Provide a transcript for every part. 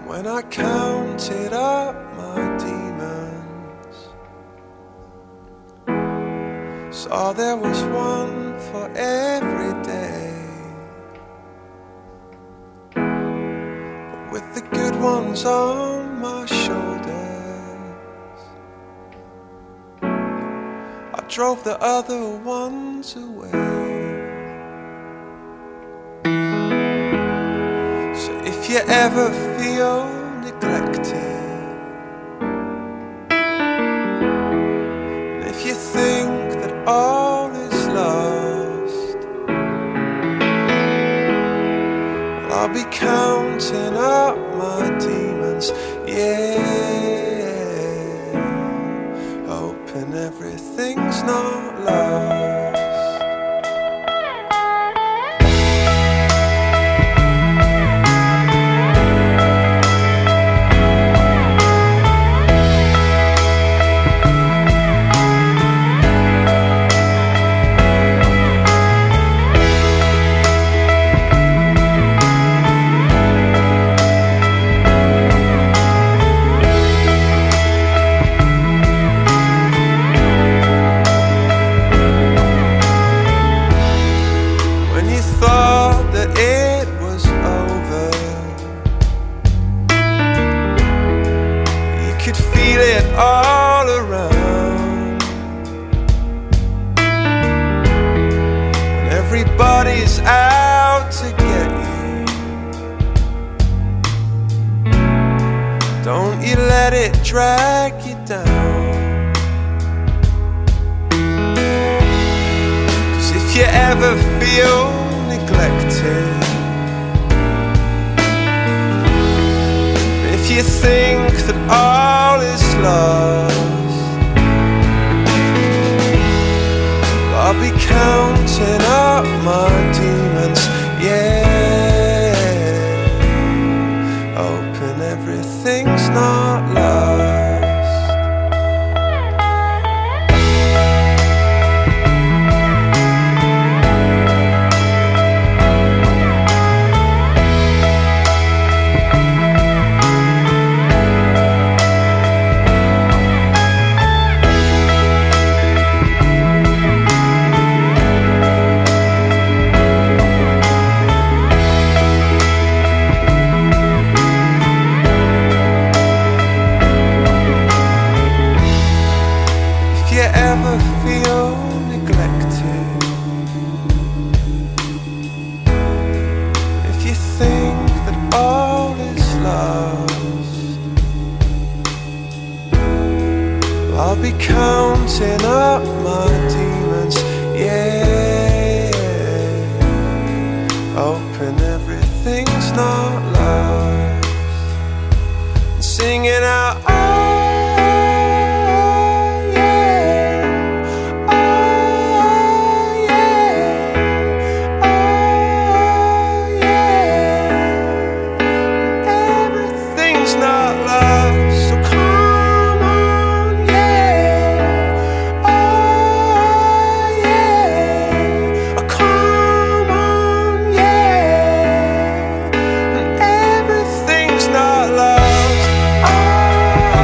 When I counted up my demons, saw there was one for every day, but with the good ones on my shoulders, I drove the other ones away. If you ever feel neglected, and if you think that all is lost, well, I'll be counting up my demons, yeah, hoping everything's not lost. All around, and everybody's out to get you. Don't you let it drag you down, 'cause if you ever feel neglected, if you think that all is lost, I'll be counting up my demons, yeah, hoping everything's not lost. If you ever feel neglected, if you think that all is lost, I'll be counting up my demons, yeah, hoping everything's not lost, and singing out, not love, so come on, yeah, oh yeah, oh come on, yeah, and everything's not lost, oh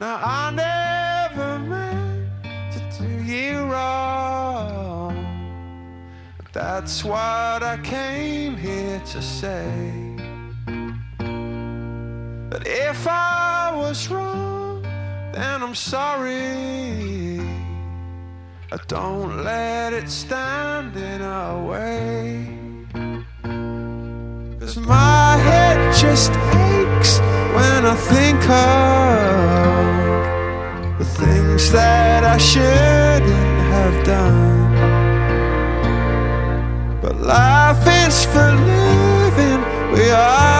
Now I never meant to do you wrong. That's what I came here to say. But if I was wrong, then I'm sorry. Don't let it stand in our way. 'Cause my head just aches when I think of the things that I shouldn't have done. But life is for living, we are